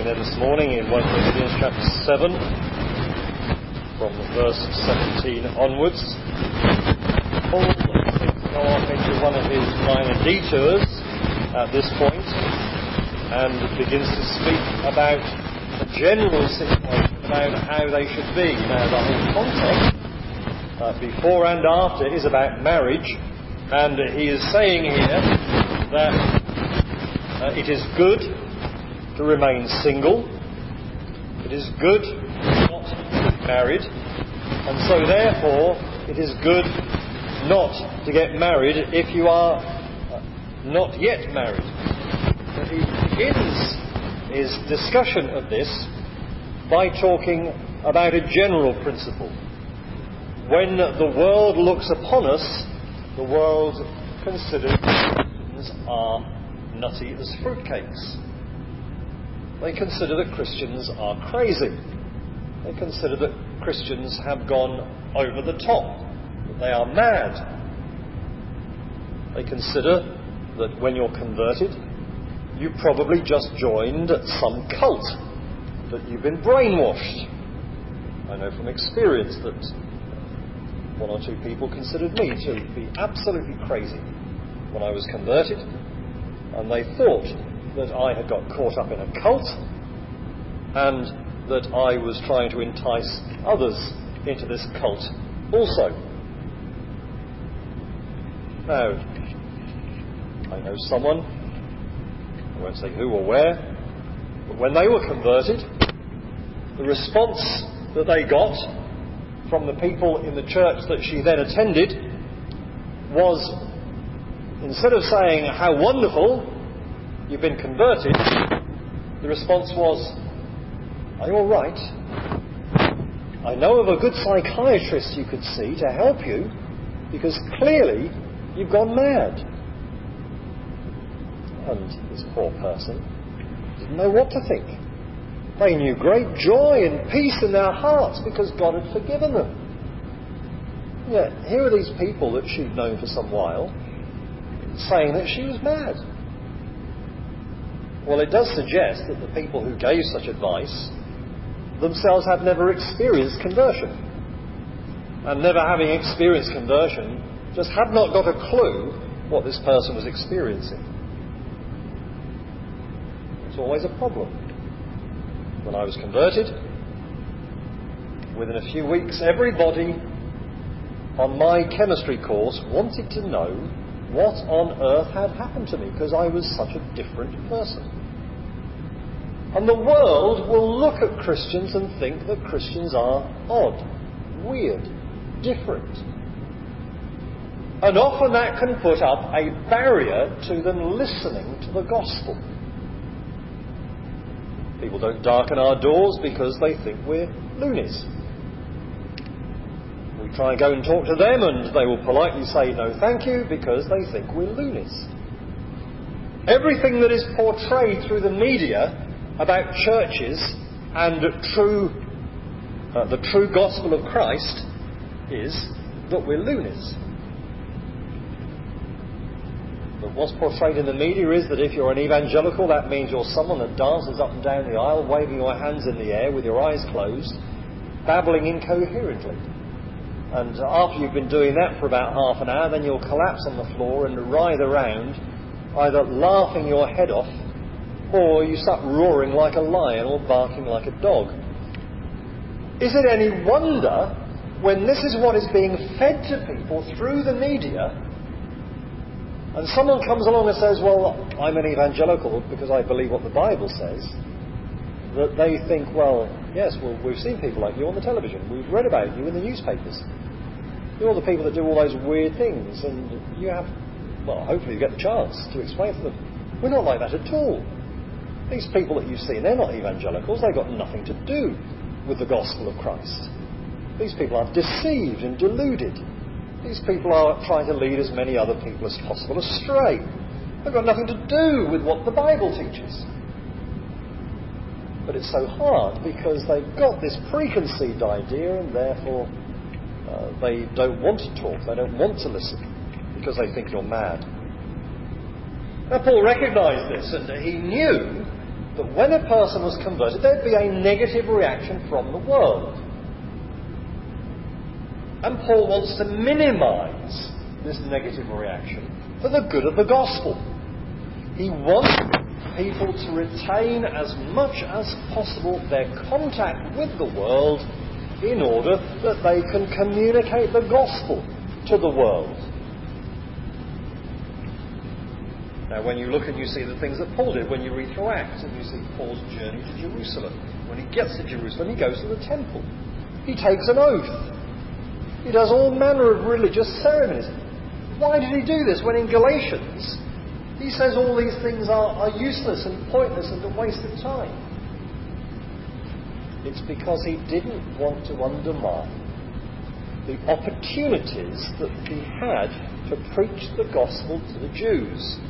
there this morning in 1 Corinthians chapter 7, from verse 17 onwards. Paul seems to go off into one of his minor detours at this point and begins to speak about the general situation about how they should be. Now, the whole context, before and after, is about marriage, and he is saying here that it is good to remain single. It is good not to be married, and so therefore it is good not to get married if you are not yet married. But he begins his discussion of this by talking about a general principle. When the world looks upon us, the world considers Christians are nutty as fruitcakes. They consider that Christians are crazy. They consider that Christians have gone over the top, that they are mad. They consider that when you're converted, you probably just joined some cult, that you've been brainwashed. I know from experience that one or two people considered me to be absolutely crazy when I was converted, and they thought that I had got caught up in a cult and that I was trying to entice others into this cult also. Now, I know someone, I won't say who or where, but when they were converted, the response that they got from the people in the church that she then attended was, instead of saying, "How wonderful, you've been converted," the response was, "Are you all right? I know of a good psychiatrist you could see to help you, because clearly you've gone mad." And this poor person didn't know what to think. They knew great joy and peace in their hearts because God had forgiven them. Yet here are these people that she'd known for some while saying that she was mad. Well, it does suggest that the people who gave such advice themselves had never experienced conversion. And never having experienced conversion, just had not got a clue what this person was experiencing. It's always a problem. When I was converted, within a few weeks, everybody on my chemistry course wanted to know what on earth had happened to me, because I was such a different person. And the world will look at Christians and think that Christians are odd, weird, different. And often that can put up a barrier to them listening to the gospel. People don't darken our doors because they think we're loonies. We try and go and talk to them and they will politely say no thank you because they think we're loonies. Everything that is portrayed through the media about churches and the true gospel of Christ is that we're loonies. But what's portrayed in the media is that if you're an evangelical, that means you're someone that dances up and down the aisle, waving your hands in the air with your eyes closed, babbling incoherently. And after you've been doing that for about half an hour, then you'll collapse on the floor and writhe around, either laughing your head off, or you start roaring like a lion or barking like a dog. Is it any wonder, when this is what is being fed to people through the media, and someone comes along and says, "Well, I'm an evangelical because I believe what the Bible says," that they think, "Well, yes, we've seen people like you on the television. We've read about you in the newspapers. You're the people that do all those weird things, and you have, well, hopefully you get the chance to explain to them." We're not like that at all. These people that you've seen, they're not evangelicals. They've got nothing to do with the gospel of Christ. These people are deceived and deluded. These people are trying to lead as many other people as possible astray. They've got nothing to do with what the Bible teaches. But it's so hard because they've got this preconceived idea, and therefore they don't want to talk, they don't want to listen, because they think you're mad. Now, Paul recognised this, and he knew that when a person was converted, there'd be a negative reaction from the world. And Paul wants to minimise this negative reaction for the good of the gospel. He wants people to retain as much as possible their contact with the world in order that they can communicate the gospel to the world. Now, when you look and you see the things that Paul did, when you read through Acts and you see Paul's journey to Jerusalem, when he gets to Jerusalem, he goes to the temple. He takes an oath. He does all manner of religious ceremonies. Why did he do this when in Galatians he says all these things are useless and pointless and a waste of time? It's because he didn't want to undermine the opportunities that he had to preach the gospel to the Jews.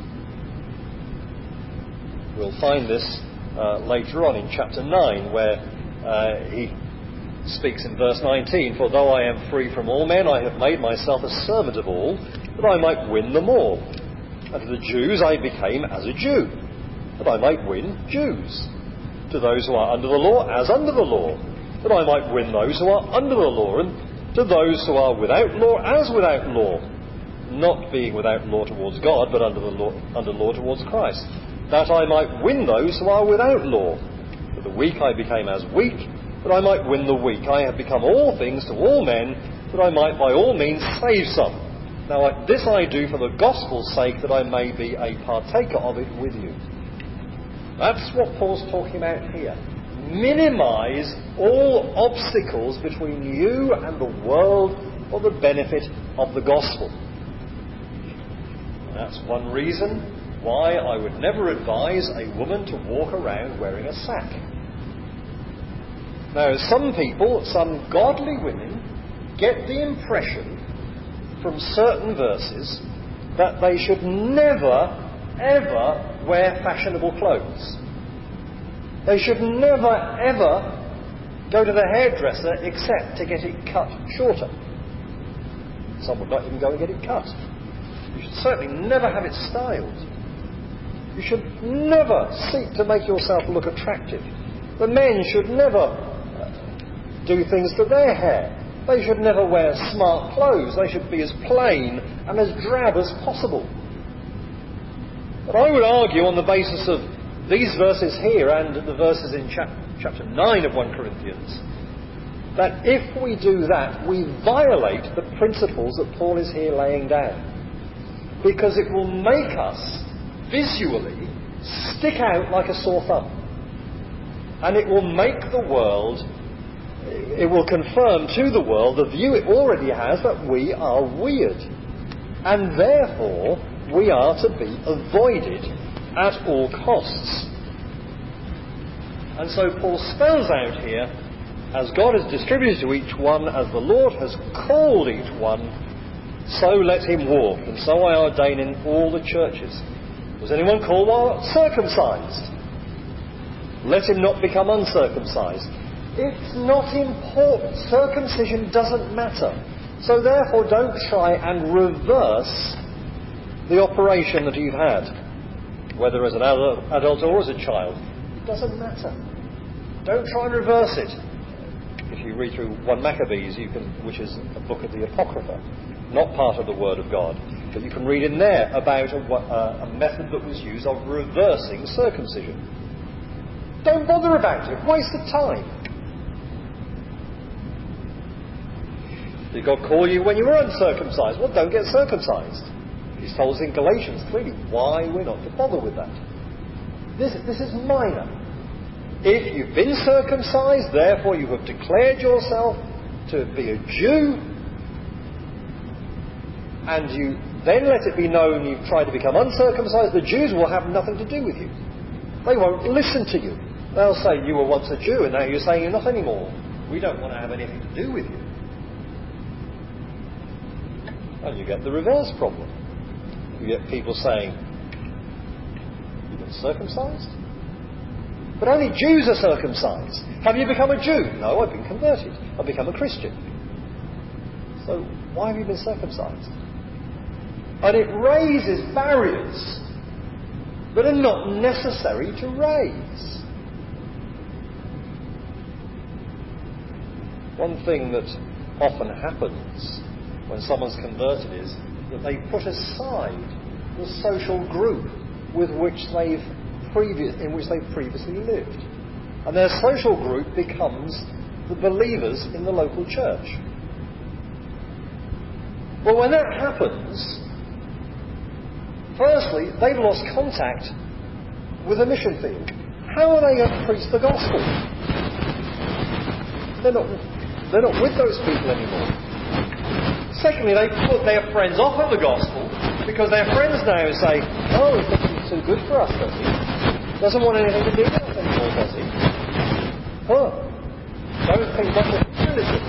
We'll find this later on in chapter 9, where he speaks in verse 19, "For though I am free from all men, I have made myself a servant of all, that I might win them all. And to the Jews I became as a Jew, that I might win Jews. To those who are under the law, as under the law, that I might win those who are under the law. And to those who are without law, as without law, not being without law towards God, but under law towards Christ, that I might win those who are without law. For the weak I became as weak, that I might win the weak. I have become all things to all men, that I might by all means save some. Now this I do for the gospel's sake, that I may be a partaker of it with you." That's what Paul's talking about here. Minimise all obstacles between you and the world for the benefit of the gospel. And that's one reason why I would never advise a woman to walk around wearing a sack. Now, some people, some godly women, get the impression from certain verses that they should never, ever wear fashionable clothes. They should never, ever go to the hairdresser except to get it cut shorter. Some would not even go and get it cut. You should certainly never have it styled. You should never seek to make yourself look attractive. The men should never do things to their hair. They should never wear smart clothes. They should be as plain and as drab as possible. But I would argue on the basis of these verses here and the verses in chapter 9 of 1 Corinthians, that if we do that, we violate the principles that Paul is here laying down. Because it will make us visually stick out like a sore thumb. And it will make the world, it will confirm to the world the view it already has that we are weird. And therefore, we are to be avoided at all costs. And so Paul spells out here, as God has distributed to each one, as the Lord has called each one, so let him walk. And so I ordain in all the churches. Was anyone called while circumcised? Let him not become uncircumcised. It's not important. Circumcision doesn't matter. So therefore don't try and reverse the operation that you've had, whether as an adult or as a child. It doesn't matter. Don't try and reverse it. If you read through 1 Maccabees, which is a book of the Apocrypha, not part of the Word of God, but you can read in there about a method that was used of reversing circumcision. Don't bother about it. Waste of time. Did God call you when you were uncircumcised? Well, don't get circumcised. He's told us in Galatians clearly why we're not to bother with that. This is minor. If you've been circumcised, therefore you have declared yourself to be a Jew, and you then let it be known you've tried to become uncircumcised, the Jews will have nothing to do with you. They won't listen to you. They'll say, you were once a Jew and now you're saying you're not anymore. We don't want to have anything to do with you. And you get the reverse problem. You get people saying, you've been circumcised? But only Jews are circumcised. Have you become a Jew? No, I've been converted. I've become a Christian. So why have you been circumcised? And it raises barriers but are not necessary to raise. One thing that often happens when someone's converted is that they put aside the social group in which they've previously lived. And their social group becomes the believers in the local church. Well, when that happens, firstly, they've lost contact with the mission field. How are they going to preach the gospel? They're not with those people anymore. Secondly, they put their friends off of the gospel because their friends now say, oh, he thinks he's too good for us, does he? Doesn't want anything to do with us anymore, does he? Don't think that's a religion.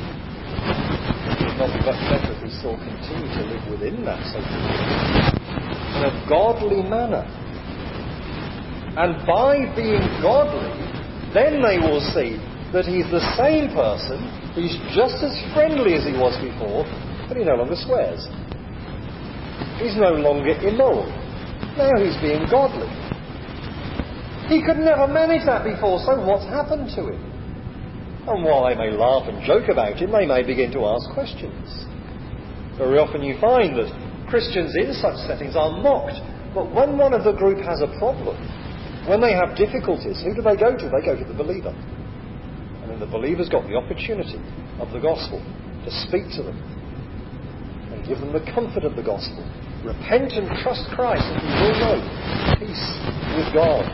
It would not be much better if we still continue to live within that social group in a godly manner. And by being godly, then they will see that he's the same person, he's just as friendly as he was before, but he no longer swears. He's no longer immoral. Now he's being godly. He could never manage that before, so what's happened to him? And while they may laugh and joke about him, they may begin to ask questions. Very often you find that Christians in such settings are mocked, but when one of the group has a problem, when they have difficulties, who do they go to? They go to the believer. And then the believer's got the opportunity of the gospel to speak to them and give them the comfort of the gospel. Repent and trust Christ and you will know peace with God.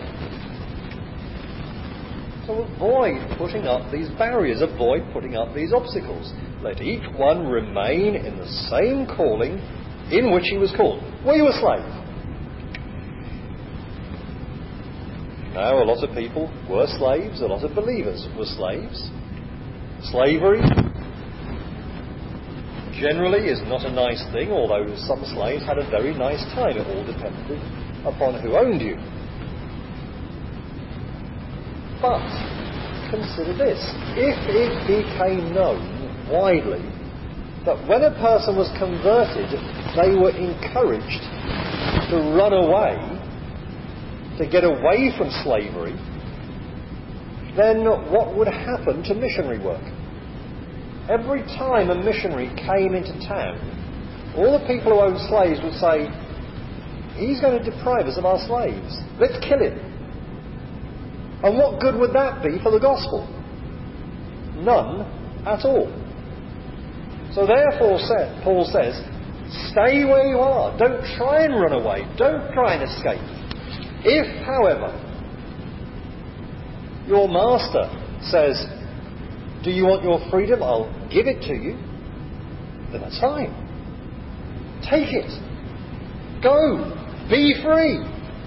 So avoid putting up these barriers, avoid putting up these obstacles. Let each one remain in the same calling in which he was called. Were you a slave? No, a lot of people were slaves, a lot of believers were slaves. Slavery generally is not a nice thing, although some slaves had a very nice time. It all depended upon who owned you. But consider this. If it became known widely that when a person was converted, they were encouraged to run away, to get away from slavery, then what would happen to missionary work? Every time a missionary came into town, all the people who owned slaves would say, he's going to deprive us of our slaves. Let's kill him. And what good would that be for the gospel? None at all. So therefore, Paul says, stay where you are. Don't try and run away. Don't try and escape. If, however, your master says, do you want your freedom? I'll give it to you. Then that's fine. Take it. Go. Be free.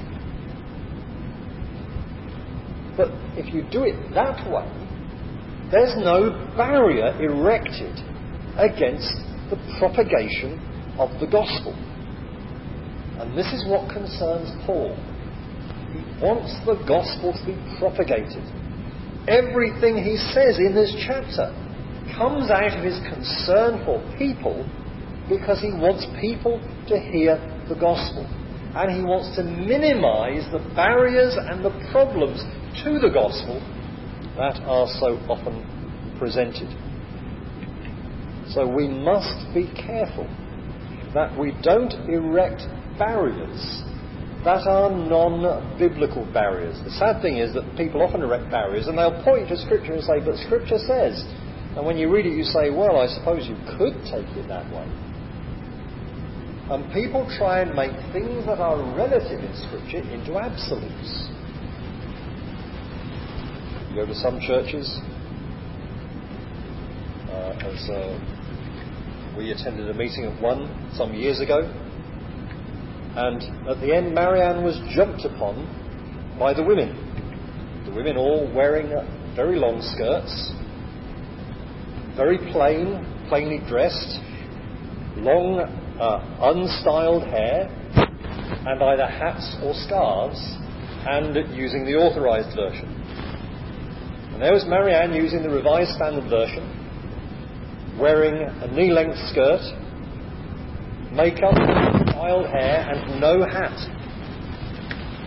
But if you do it that way, there's no barrier erected against the propagation of the gospel. And this is what concerns Paul. He wants the gospel to be propagated. Everything he says in this chapter comes out of his concern for people because he wants people to hear the gospel. And he wants to minimize the barriers and the problems to the gospel that are so often presented. So we must be careful that we don't erect barriers that are non-biblical barriers. The sad thing is that people often erect barriers and they'll point to Scripture and say, but Scripture says. And when you read it you say, well, I suppose you could take it that way. And people try and make things that are relative in Scripture into absolutes. You go to some churches, we attended a meeting of one some years ago, and at the end Marianne was jumped upon by the women. The women all wearing very long skirts, very plainly dressed, long unstyled hair, and either hats or scarves, and using the authorised version. And there was Marianne using the Revised Standard Version, wearing a knee-length skirt, makeup, styled hair, and no hat.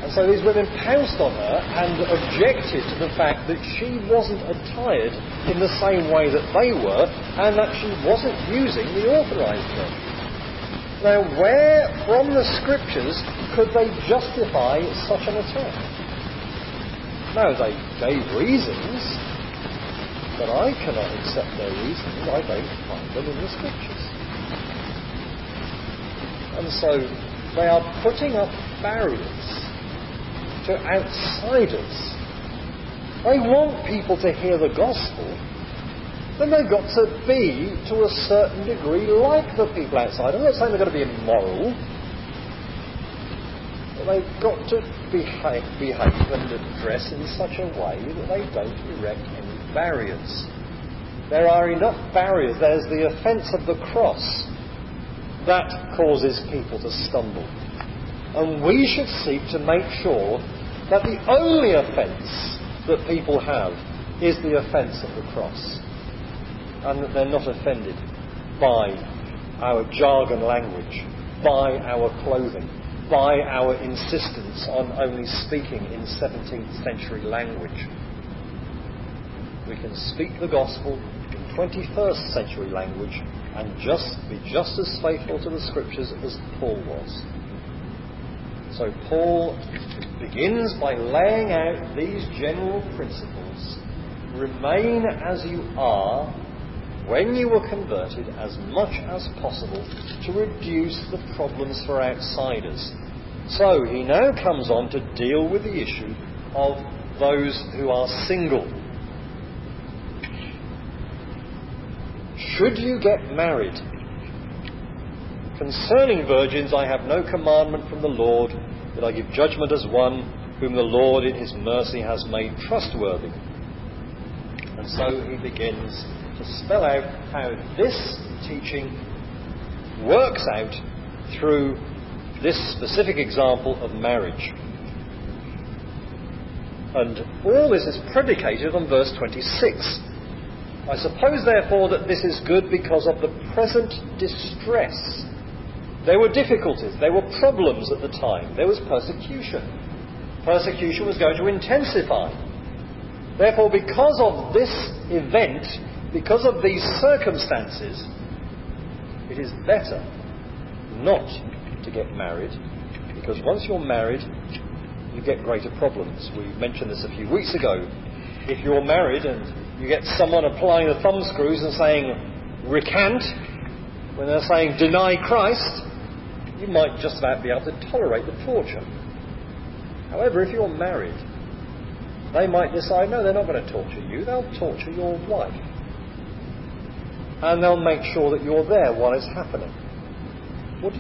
And so these women pounced on her and objected to the fact that she wasn't attired in the same way that they were, and that she wasn't using the authorised version. Now, where from the Scriptures could they justify such an attack? Now, they gave reasons, but I cannot accept their reasons. I don't find them in the Scriptures. And so they are putting up barriers to outsiders. They want people to hear the gospel, then they've got to be, to a certain degree, like the people outside. I'm not saying they've got to be immoral, but they've got to behave and dress in such a way that they don't erect any barriers. There are enough barriers. There's the offence of the cross. That causes people to stumble. And we should seek to make sure that the only offence that people have is the offence of the cross. And that they're not offended by our jargon language, by our clothing, by our insistence on only speaking in 17th century language. We can speak the gospel in 21st century language and be just as faithful to the Scriptures as Paul was. So Paul begins by laying out these general principles. Remain as you are when you were converted, as much as possible, to reduce the problems for outsiders. So he now comes on to deal with the issue of those who are single. Should you get married? Concerning virgins, I have no commandment from the Lord, that I give judgment as one whom the Lord in his mercy has made trustworthy. And so he begins to spell out how this teaching works out through this specific example of marriage. And all this is predicated on verse 26. I suppose, therefore, that this is good because of the present distress. There were difficulties, there were problems at the time, there was persecution. Persecution was going to intensify. Therefore, because of this event, because of these circumstances, it is better not to get married, because once you're married, you get greater problems. We mentioned this a few weeks ago. If you're married and you get someone applying the thumbscrews and saying, recant, when they're saying, deny Christ, you might just about be able to tolerate the torture. However, if you're married, they might decide, no, they're not going to torture you, they'll torture your wife. And they'll make sure that you're there while it's happening. What do?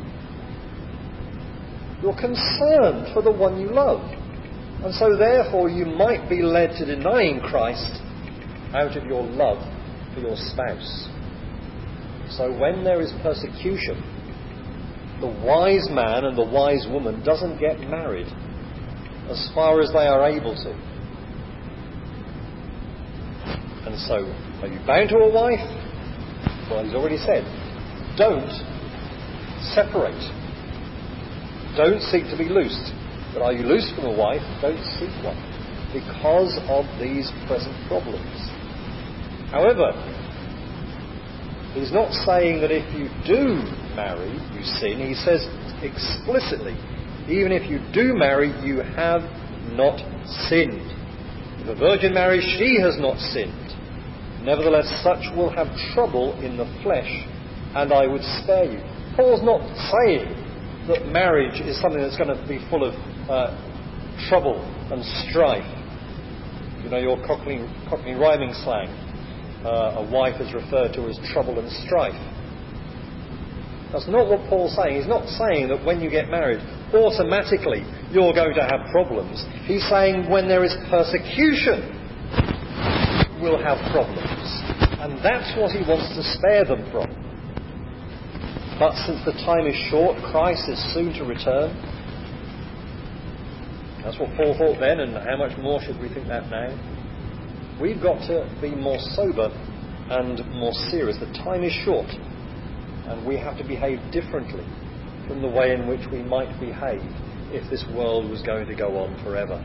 You're concerned for the one you love. And so therefore you might be led to denying Christ out of your love for your spouse. So when there is persecution, the wise man and the wise woman doesn't get married as far as they are able to. And so, are you bound to a wife? Well, he's already said, don't separate. Don't seek to be loosed. But are you loosed from a wife? Don't seek one, because of these present problems. However, he's not saying that if you do marry, you sin. He says explicitly, even if you do marry, you have not sinned. If a virgin marries, she has not sinned. Nevertheless, such will have trouble in the flesh, and I would spare you. Paul's not saying that marriage is something that's going to be full of trouble and strife. You know, your Cockney rhyming slang. A wife is referred to as trouble and strife. That's not what Paul's saying. He's not saying that when you get married, automatically you're going to have problems. He's saying when there is persecution, we'll have problems. And that's what he wants to spare them from. But since the time is short, Christ is soon to return. That's what Paul thought then, and how much more should we think that now? We've got to be more sober and more serious. The time is short, and we have to behave differently from the way in which we might behave if this world was going to go on forever.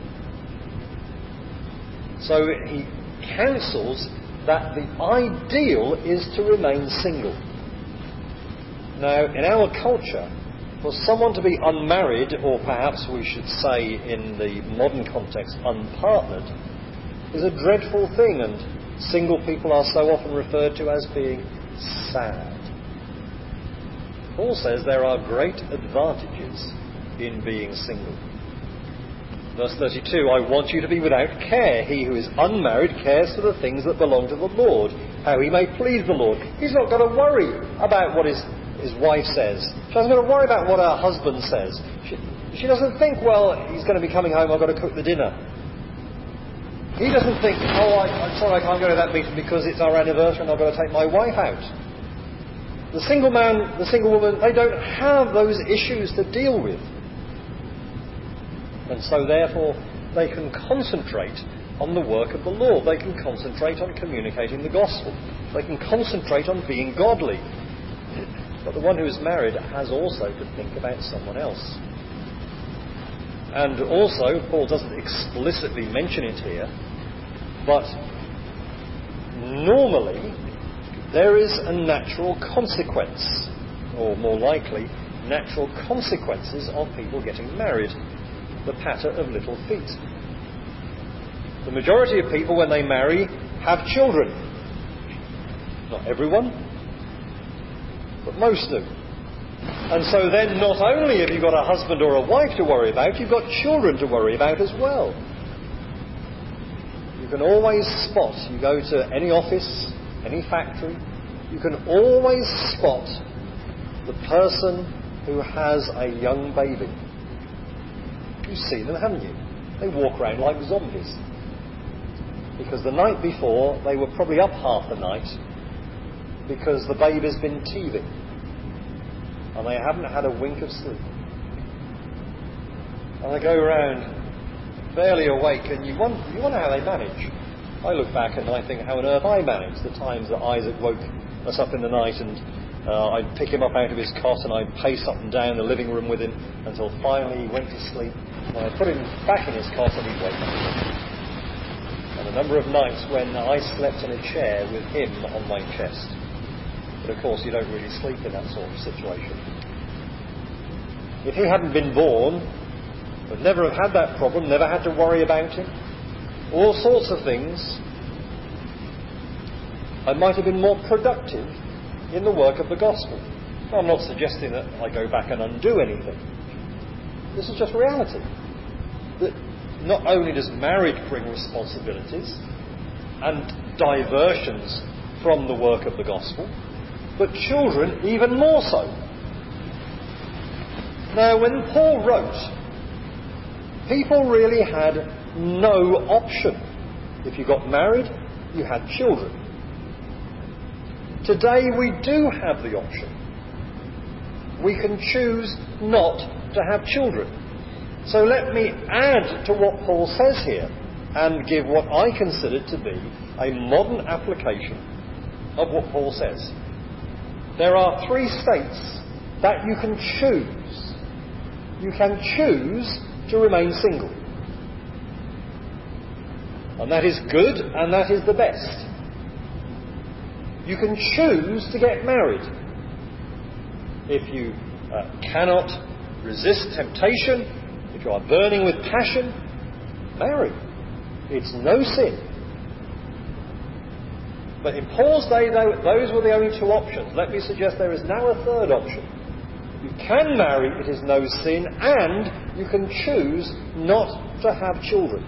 So he counsels that the ideal is to remain single. Now, in our culture, for someone to be unmarried, or perhaps we should say in the modern context unpartnered, is a dreadful thing, and single people are so often referred to as being sad. Paul says there are great advantages in being single. Verse 32, I want you to be without care. He who is unmarried cares for the things that belong to the Lord, how he may please the Lord. He's not got to worry about what his wife says. She doesn't got to worry about what her husband says. She doesn't think, well, he's going to be coming home, I've got to cook the dinner. He doesn't think, I'm sorry I can't go to that meeting because it's our anniversary and I've got to take my wife out. The single man, the single woman, they don't have those issues to deal with. And so therefore they can concentrate on the work of the Lord. They can concentrate on communicating the gospel. They can concentrate on being godly. But the one who is married has also to think about someone else. And also, Paul doesn't explicitly mention it here, but normally there is a natural consequence, or more likely, natural consequences of people getting married. The patter of little feet. The majority of people, when they marry, have children. Not everyone, but most do. And so then not only have you got a husband or a wife to worry about, you've got children to worry about as well. You can always spot, you go to any office, any factory, you can always spot the person who has a young baby. You've seen them, haven't you? They walk around like zombies. Because the night before, they were probably up half the night because the baby's been teething. And they haven't had a wink of sleep. And they go around barely awake, and you wonder how they manage. I look back and I think how on earth I managed the times that Isaac woke us up in the night and I'd pick him up out of his cot and I'd pace up and down the living room with him until finally he went to sleep. And I'd put him back in his cot and he'd wake up. And a number of nights when I slept in a chair with him on my chest. But of course you don't really sleep in that sort of situation. If he hadn't been born, I'd never have had that problem, never had to worry about him. All sorts of things. I might have been more productive in the work of the gospel. I'm not suggesting that I go back and undo anything. This is just reality. That not only does marriage bring responsibilities and diversions from the work of the gospel, but children even more so. Now, when Paul wrote, people really had no option. If you got married, you had children. Today we do have the option. We can choose not to have children. So let me add to what Paul says here and give what I consider to be a modern application of what Paul says. There are 3 states that you can choose. You can choose to remain single. And that is good and that is the best. You can choose to get married. If you cannot resist temptation, if you are burning with passion, marry. It's no sin. But in Paul's day, those were the only 2 options. Let me suggest there is now a 3rd option. You can marry, it is no sin, and you can choose not to have children.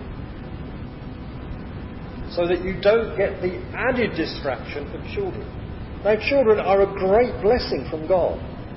So that you don't get the added distraction of children. Now, children are a great blessing from God.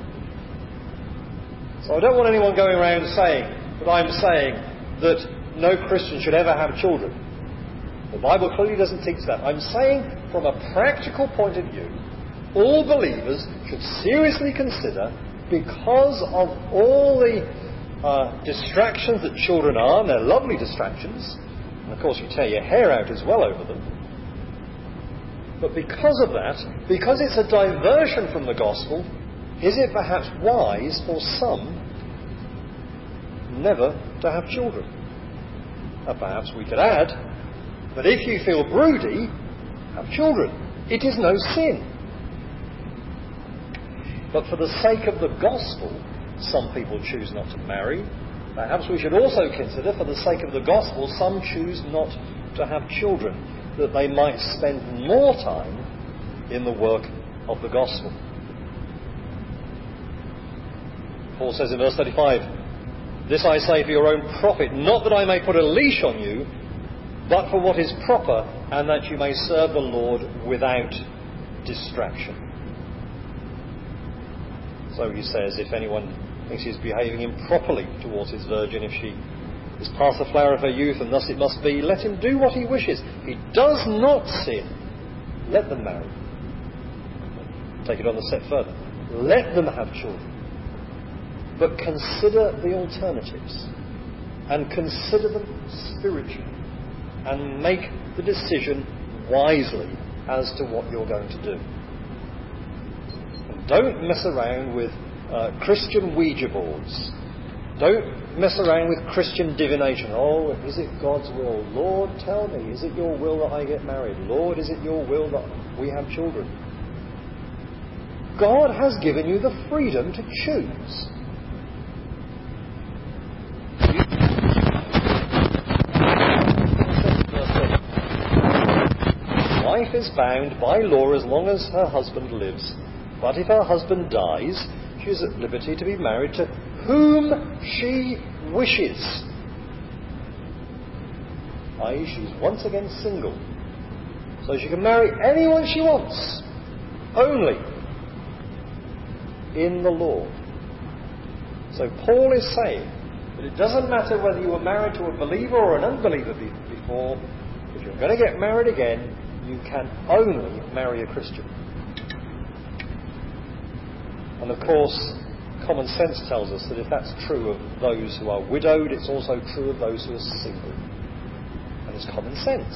So I don't want anyone going around saying that I'm saying that no Christian should ever have children. The Bible clearly doesn't teach that. I'm saying from a practical point of view, all believers should seriously consider, because of all the distractions that children are, and they're lovely distractions, and of course you tear your hair out as well over them, but because of that, because it's a diversion from the gospel, is it perhaps wise for some never to have children. Perhaps we could add, but if you feel broody, have children. It is no sin. But for the sake of the gospel, some people choose not to marry. Perhaps we should also consider, for the sake of the gospel, some choose not to have children, that they might spend more time in the work of the gospel. Paul says in verse 35, "This I say for your own profit, not that I may put a leash on you, but for what is proper, and that you may serve the Lord without distraction." So he says, if anyone thinks he's behaving improperly towards his virgin, if she is past the flower of her youth, and thus it must be, let him do what he wishes. If he does not sin, let them marry. Take it on a step further. Let them have children. But consider the alternatives, and consider them spiritually, and make the decision wisely as to what you're going to do. And don't mess around with Christian Ouija boards. Don't mess around with Christian divination. Oh, is it God's will? Lord, tell me, is it your will that I get married? Lord, is it your will that we have children? God has given you the freedom to choose. Wife is bound by law as long as her husband lives, but if her husband dies, she is at liberty to be married to whom she wishes. I.e., she's once again single, so she can marry anyone she wants, only in the Lord. So Paul is saying that it doesn't matter whether you were married to a believer or an unbeliever before, if you're going to get married again, you can only marry a Christian. And of course, common sense tells us that if that's true of those who are widowed, it's also true of those who are single. And it's common sense.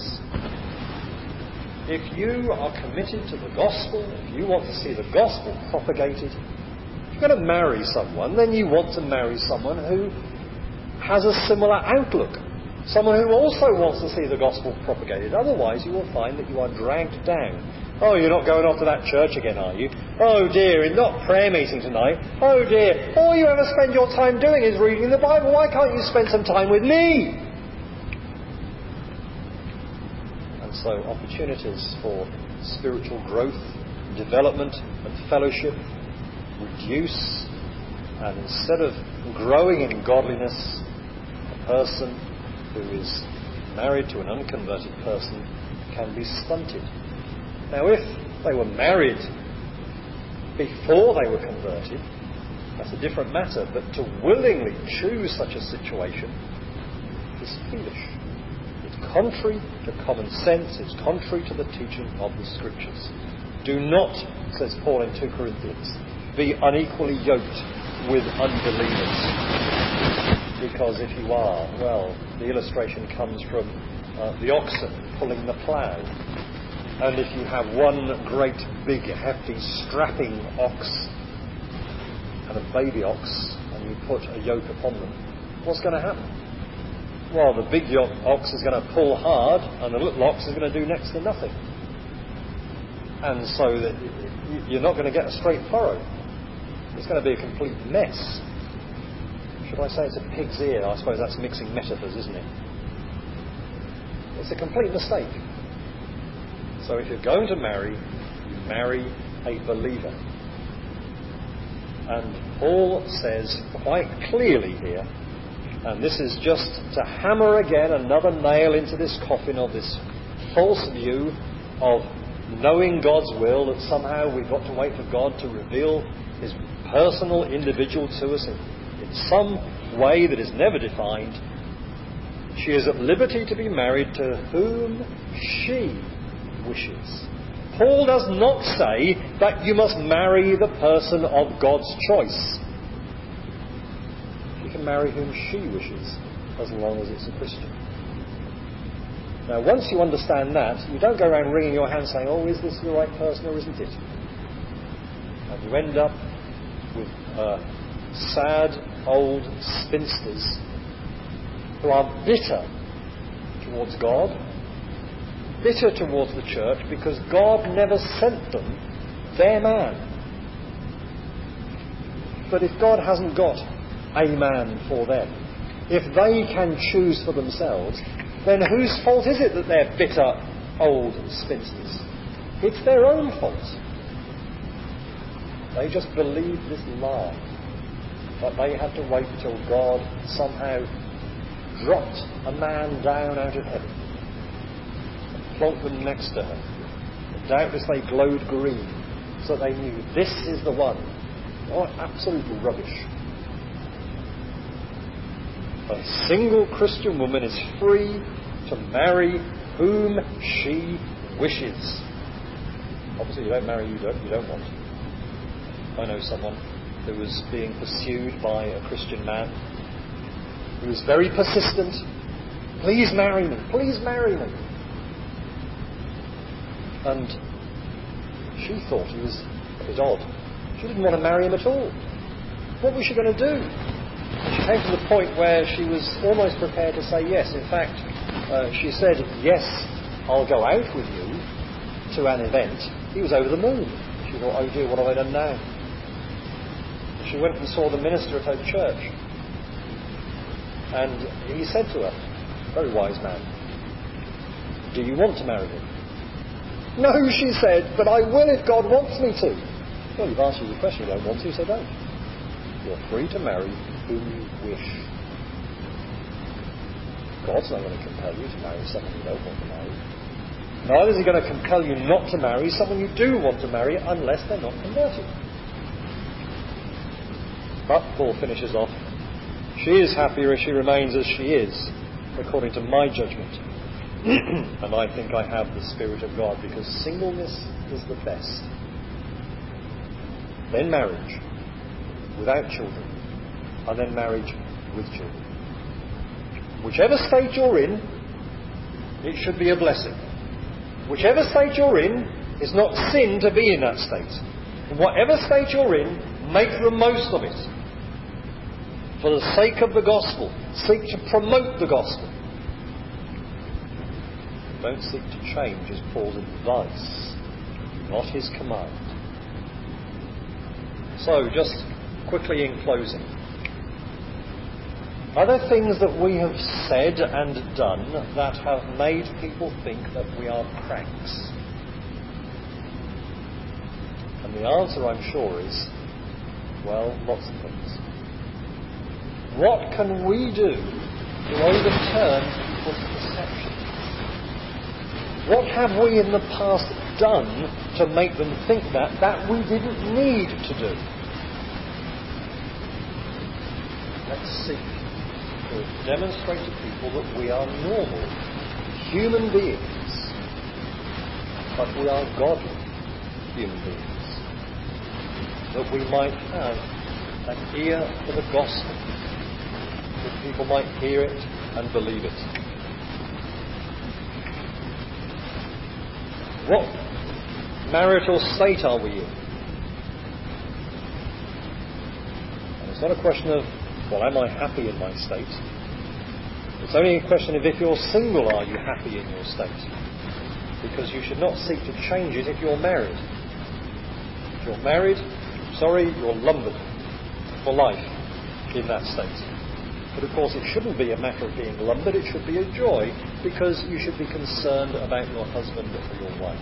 If you are committed to the gospel, if you want to see the gospel propagated, if you're going to marry someone, then you want to marry someone who has a similar outlook. Someone who also wants to see the gospel propagated. Otherwise, you will find that you are dragged down. Oh, you're not going off to that church again, are you? Oh dear, it's not prayer meeting tonight. Oh dear, all you ever spend your time doing is reading the Bible. Why can't you spend some time with me? And so opportunities for spiritual growth, development and fellowship reduce. And instead of growing in godliness, a person who is married to an unconverted person can be stunted. Now, if they were married before they were converted, that's a different matter. But to willingly choose such a situation is foolish. It's contrary to common sense. It's contrary to the teaching of the Scriptures. Do not, says Paul in 2 Corinthians, be unequally yoked with unbelievers. Because if you are, well, the illustration comes from the oxen pulling the plough. And if you have one great, big, hefty, strapping ox and a baby ox, and you put a yoke upon them, what's going to happen? Well, the big ox is going to pull hard, and the little ox is going to do next to nothing. And so that you're not going to get a straight furrow. It's going to be a complete mess. Should I say it's a pig's ear? I suppose that's mixing metaphors, isn't it? It's a complete mistake. So if you're going to marry, you marry a believer. And Paul says quite clearly here, and this is just to hammer again another nail into this coffin of this false view of knowing God's will, that somehow we've got to wait for God to reveal His personal, individual to us in some way that is never defined. She is at liberty to be married to whom she wishes. Paul does not say that you must marry the person of God's choice. She can marry whom she wishes, as long as it's a Christian. Now, once you understand that, you don't go around wringing your hands saying, oh, is this the right person or isn't it? And you end up with sad old spinsters who are bitter towards God, bitter towards the church, because God never sent them their man. But if God hasn't got a man for them, if they can choose for themselves, then whose fault is it that they're bitter old spinsters? It's their own fault. They just believed this lie, that they had to wait till God somehow dropped a man down out of heaven and plonked them next to her. And doubtless they glowed green, so they knew this is the one. Oh, absolute rubbish. A single Christian woman is free to marry whom she wishes. Obviously, you don't marry you don't want. I know someone who was being pursued by a Christian man. He was very persistent. Please marry me. Please marry me. And she thought he was a bit odd. She didn't want to marry him at all. What was she going to do? She came to the point where she was almost prepared to say yes. In fact, she said, yes, I'll go out with you to an event. He was over the moon. She thought, oh dear, what have I done now? And she went and saw the minister at her church. And he said to her, very wise man, do you want to marry him? No, she said, but I will if God wants me to. Well, you've answered the question. You don't want to, so don't. You're free to marry whom you wish. God's not going to compel you to marry someone you don't want to marry. Neither is he going to compel you not to marry someone you do want to marry unless they're not converted. But Paul finishes off, she is happier if she remains as she is, according to my judgment. And I think I have the Spirit of God, because singleness is the best. Then marriage without children, and then marriage with children. Whichever state you're in, it should be a blessing. Whichever state you're in, it's not sin to be in that state. In whatever state you're in, make the most of it. For the sake of the gospel, seek to promote the gospel. Don't seek to change, is Paul's advice, not his command. So, just quickly in closing, are there things that we have said and done that have made people think that we are cranks? And the answer, I'm sure, is, well, lots of things. What can we do to overturn people's perception? What have we in the past done to make them think that we didn't need to do? Let's seek to demonstrate to people that we are normal human beings, but we are godly human beings. That we might have an ear for the gospel, that people might hear it and believe it. What marital state are we in? And it's not a question of, well, am I happy in my state? It's only a question of, if you're single, are you happy in your state? Because you should not seek to change it if you're married. If you're married, sorry, you're lumbered for life in that state. But of course it shouldn't be a matter of being lumbered, it should be a joy, because you should be concerned about your husband or your wife.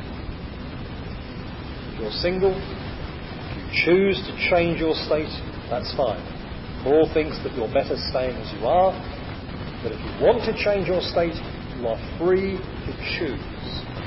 If you're single, if you choose to change your state, that's fine. Paul thinks that you're better staying as you are, but if you want to change your state, you are free to choose.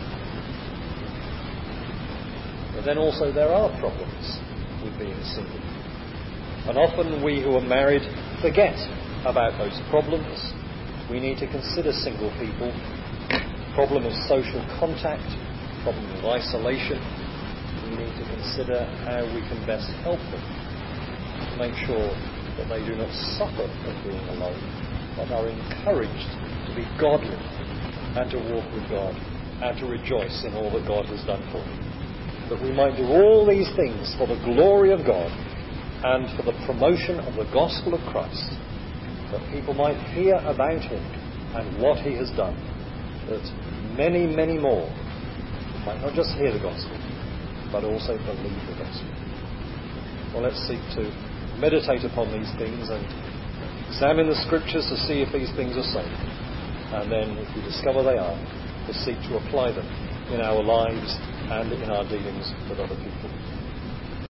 But then also there are problems with being single. And often we who are married forget about those problems. We need to consider single people. Problem of social contact, problem of isolation. We need to consider how we can best help them to make sure that they do not suffer from being alone, but are encouraged to be godly and to walk with God and to rejoice in all that God has done for them. That we might do all these things for the glory of God and for the promotion of the gospel of Christ. that people might hear about him and what he has done, that many, many more might not just hear the gospel, but also believe the gospel. Well, let's seek to meditate upon these things and examine the scriptures to see if these things are so. And then, if we discover they are, to seek to apply them in our lives and in our dealings with other people.